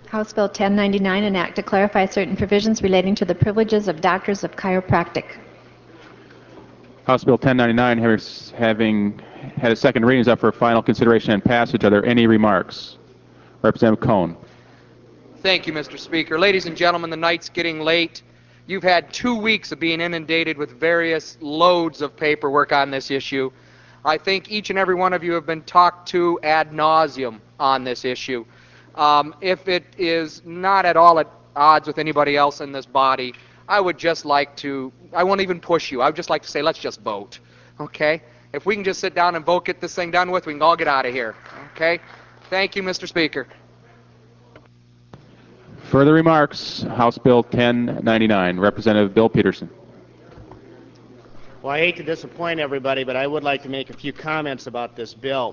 House Bill 1099, an act to clarify certain provisions relating to the privileges of doctors of chiropractic. House Bill 1099, having had a second reading, is up for final consideration and passage. Are there any remarks? Representative Cohn. Thank you, Mr. Speaker. Ladies and gentlemen, the night's getting late. You've had 2 weeks of being inundated with various loads of paperwork on this issue. I think each and every one of you have been talked to ad nauseum on this issue. If it is not at all at odds with anybody else in this body, I would just like to, I won't even push you, I would just like to say let's just vote, okay? If we can just sit down and vote, get this thing done with, we can all get out of here, okay? Thank you, Mr. Speaker. Further remarks? House Bill 1099. Representative Bill Peterson. Well, I hate to disappoint everybody, but I would like to make a few comments about this bill.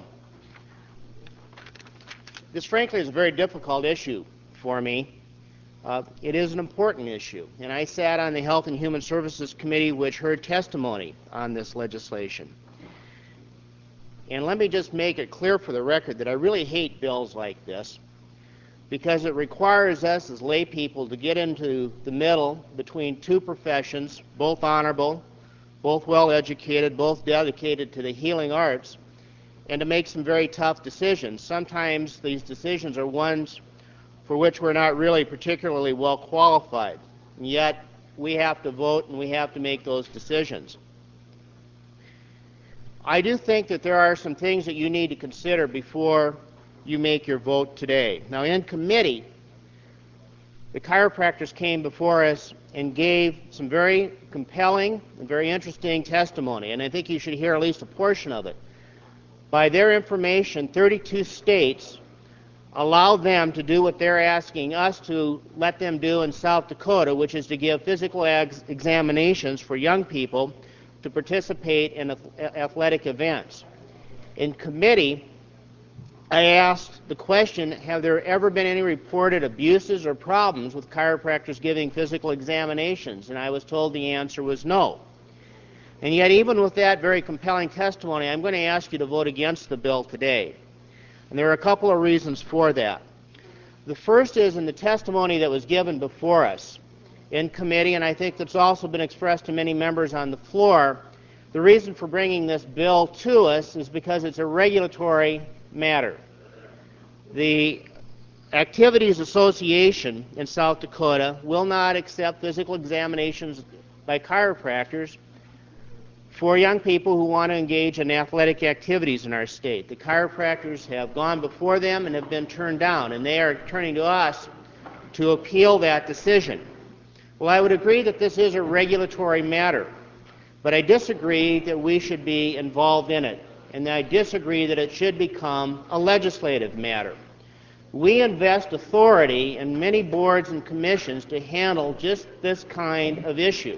This, frankly, is a very difficult issue for me. It is an important issue, and I sat on the Health and Human Services Committee, which heard testimony on this legislation. And let me just make it clear for the record that I really hate bills like this, because it requires us as lay people to get into the middle between two professions, both honorable, both well-educated, both dedicated to the healing arts, and to make some very tough decisions. Sometimes these decisions are ones for which we're not really particularly well qualified, and yet we have to vote and we have to make those decisions. I do think that there are some things that you need to consider before you make your vote today. Now, in committee, the chiropractors came before us and gave some very compelling and very interesting testimony, and I think you should hear at least a portion of it. By their information, 32 states allow them to do what they're asking us to let them do in South Dakota, which is to give physical examinations for young people to participate in athletic events. In committee, I asked the question, have there ever been any reported abuses or problems with chiropractors giving physical examinations? And I was told the answer was no. And yet, even with that very compelling testimony, I'm going to ask you to vote against the bill today. And there are a couple of reasons for that. The first is in the testimony that was given before us in committee, and I think that's also been expressed to many members on the floor, the reason for bringing this bill to us is because it's a regulatory matter. The Activities Association in South Dakota will not accept physical examinations by chiropractors for young people who want to engage in athletic activities in our state. The chiropractors have gone before them and have been turned down, and they are turning to us to appeal that decision. Well, I would agree that this is a regulatory matter, but I disagree that we should be involved in it, and I disagree that it should become a legislative matter. We invest authority in many boards and commissions to handle just this kind of issue.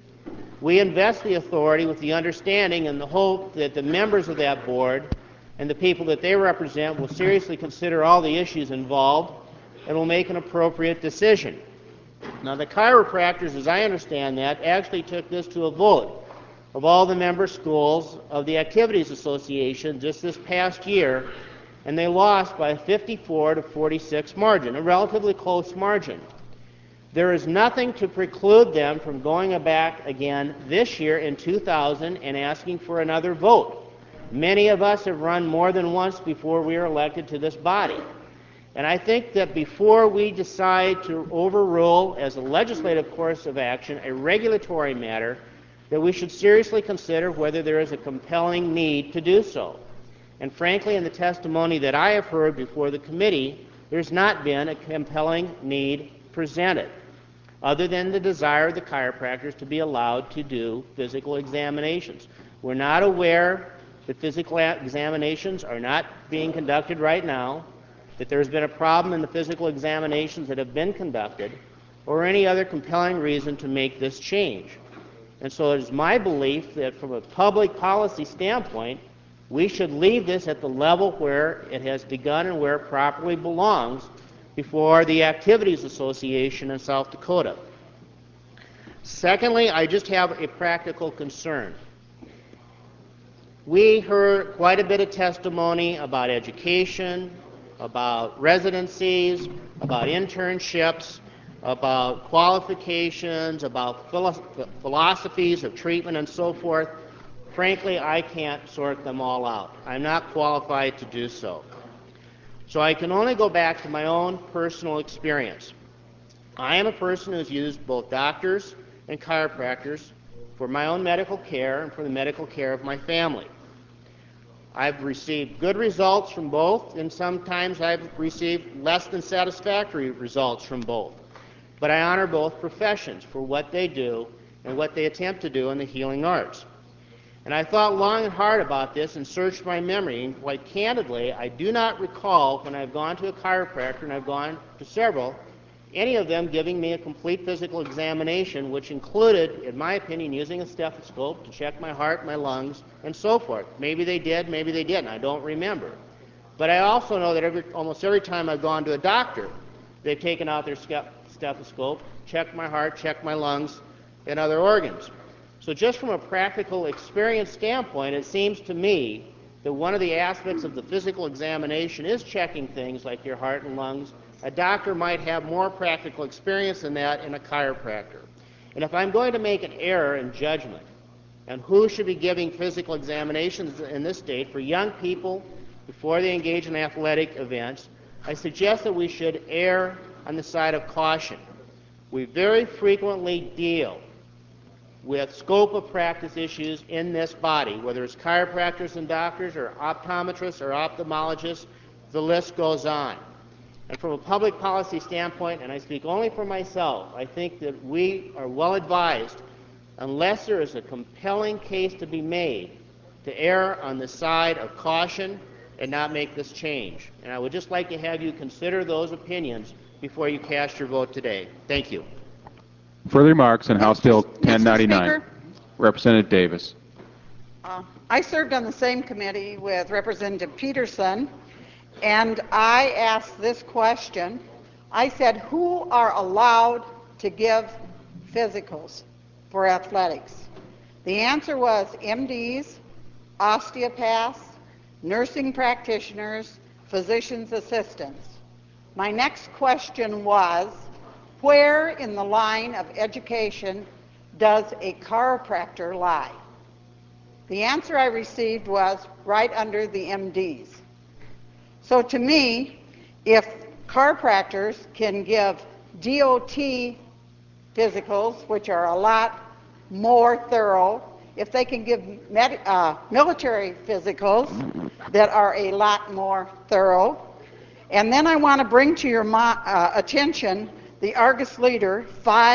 We invest the authority with the understanding and the hope that the members of that board and the people that they represent will seriously consider all the issues involved and will make an appropriate decision. Now, the chiropractors, as I understand that, actually took this to a vote of all the member schools of the Activities Association just this past year, and they lost by a 54 to 46 margin, a relatively close margin. There is nothing to preclude them from going back again this year in 2000 and asking for another vote. Many of us have run more than once before we are elected to this body. And I think that before we decide to overrule, as a legislative course of action, a regulatory matter, that we should seriously consider whether there is a compelling need to do so. And frankly, in the testimony that I have heard before the committee, there's not been a compelling need presented, other than the desire of the chiropractors to be allowed to do physical examinations. We're not aware that physical examinations are not being conducted right now, that there's been a problem in the physical examinations that have been conducted, or any other compelling reason to make this change. And so it is my belief that from a public policy standpoint, we should leave this at the level where it has begun and where it properly belongs before the Activities Association in South Dakota. Secondly, I just have a practical concern. We heard quite a bit of testimony about education, about residencies, about internships, about qualifications, about philosophies of treatment and so forth. Frankly, I can't sort them all out. I'm not qualified to do so. So I can only go back to my own personal experience. I am a person who's used both doctors and chiropractors for my own medical care and for the medical care of my family. I've received good results from both, and sometimes I've received less than satisfactory results from both. But I honor both professions for what they do and what they attempt to do in the healing arts. And I thought long and hard about this and searched my memory, and quite candidly, I do not recall when I've gone to a chiropractor, and I've gone to several, any of them giving me a complete physical examination, which included, in my opinion, using a stethoscope to check my heart, my lungs, and so forth. Maybe they did, maybe they didn't. I don't remember. But I also know that almost every time I've gone to a doctor, they've taken out their stethoscope, checked my heart, checked my lungs, and other organs. So just from a practical experience standpoint, it seems to me that one of the aspects of the physical examination is checking things like your heart and lungs. A doctor might have more practical experience than that in a chiropractor. And if I'm going to make an error in judgment on who should be giving physical examinations in this state for young people before they engage in athletic events, I suggest that we should err on the side of caution. We very frequently deal with scope of practice issues in this body, whether it's chiropractors and doctors or optometrists or ophthalmologists, the list goes on. And from a public policy standpoint, and I speak only for myself, I think that we are well advised, unless there is a compelling case to be made, to err on the side of caution and not make this change. And I would just like to have you consider those opinions before you cast your vote today. Thank you. Further remarks on House Bill 1099. Speaker, Representative Davis. I served on the same committee with Representative Peterson, and I asked this question. I said, who are allowed to give physicals for athletics? The answer was MDs, osteopaths, nursing practitioners, physician's assistants. My next question was, where in the line of education does a chiropractor lie? The answer I received was right under the MDs. So to me, if chiropractors can give DOT physicals, which are a lot more thorough, if they can give military physicals that are a lot more thorough, and then I want to bring to your attention the Argus Leader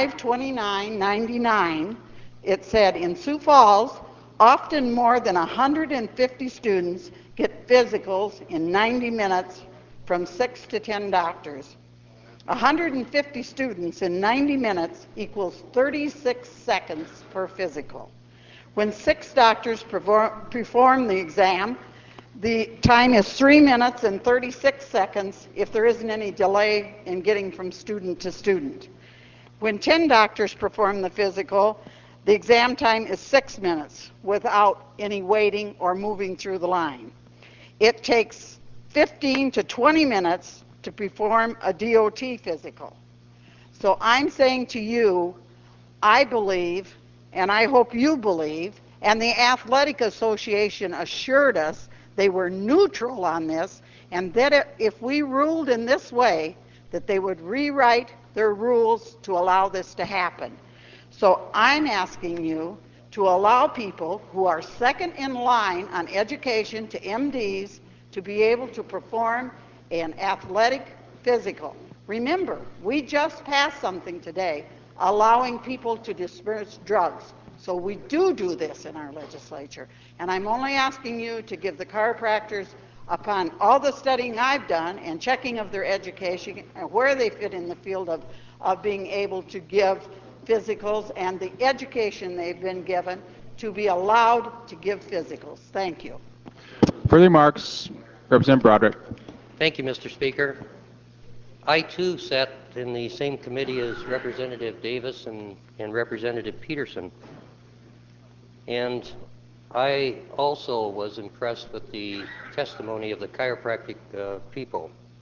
52999. It said, in Sioux Falls, often more than 150 students get physicals in 90 minutes from 6 to 10 doctors. 150 students in 90 minutes equals 36 seconds per physical. When 6 doctors perform the exam, the time is 3 minutes and 36 seconds if there isn't any delay in getting from student to student. When 10 doctors perform the physical, the exam time is 6 minutes without any waiting or moving through the line. It takes 15 to 20 minutes to perform a DOT physical. So I'm saying to you, I believe, and I hope you believe, and the Athletic Association assured us they were neutral on this, and that if we ruled in this way, that they would rewrite their rules to allow this to happen. So I'm asking you to allow people who are second in line on education to MDs to be able to perform an athletic physical. Remember, we just passed something today allowing people to disperse drugs. So we do this in our legislature. And I'm only asking you to give the chiropractors, upon all the studying I've done and checking of their education and where they fit in the field of being able to give physicals and the education they've been given, to be allowed to give physicals. Thank you. Further remarks, Representative Broderick. Thank you, Mr. Speaker. I, too, sat in the same committee as Representative Davis and Representative Peterson. And I also was impressed with the testimony of the chiropractic people.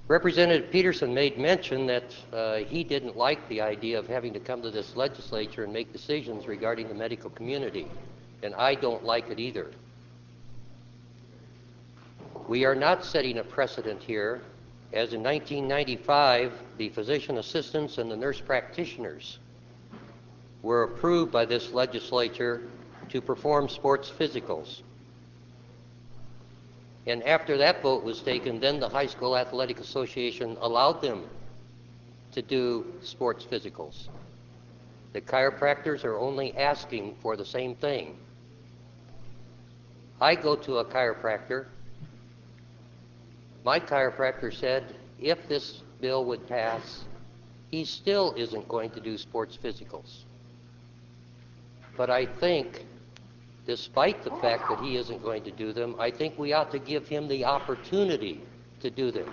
Representative Peterson made mention that he didn't like the idea of having to come to this legislature and make decisions regarding the medical community, and I don't like it either. We are not setting a precedent here, as in 1995, the physician assistants and the nurse practitioners were approved by this legislature to perform sports physicals. And after that vote was taken, then the High School Athletic Association allowed them to do sports physicals. The chiropractors are only asking for the same thing. I go to a chiropractor. My chiropractor said if this bill would pass, he still isn't going to do sports physicals. But I think, despite the fact that he isn't going to do them, I think we ought to give him the opportunity to do them.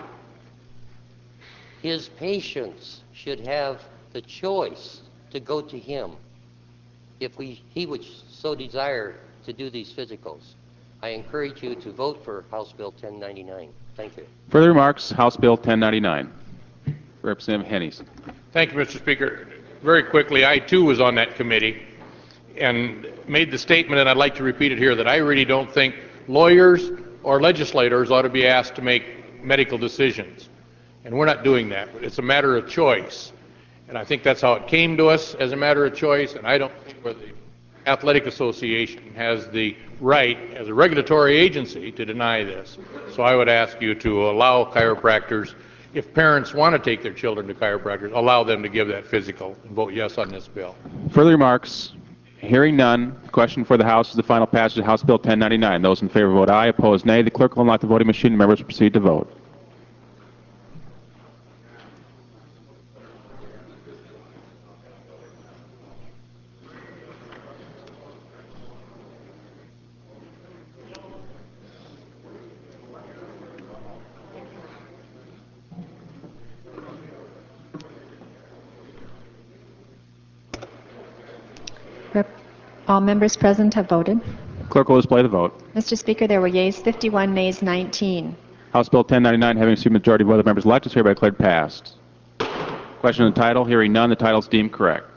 His patients should have the choice to go to him if he would so desire to do these physicals. I encourage you to vote for House Bill 1099. Thank you. Further remarks, House Bill 1099. Representative Hennies. Thank you, Mr. Speaker. Very quickly, I too was on that committee and made the statement, and I'd like to repeat it here, that I really don't think lawyers or legislators ought to be asked to make medical decisions. And we're not doing that. It's a matter of choice. And I think that's how it came to us, as a matter of choice, and I don't think where the Athletic Association has the right, as a regulatory agency, to deny this. So I would ask you to allow chiropractors, if parents want to take their children to chiropractors, allow them to give that physical and vote yes on this bill. Further remarks? Hearing none, the question for the House is the final passage of House Bill 1099. Those in favor vote aye, opposed nay. The clerk will unlock the voting machine and members will proceed to vote. All members present have voted. Clerk will display the vote. Mr. Speaker, there were yeas 51, nays 19. House Bill 1099, having received a majority of other members elected, is hereby declared passed. Question on the title. Hearing none, the title is deemed correct.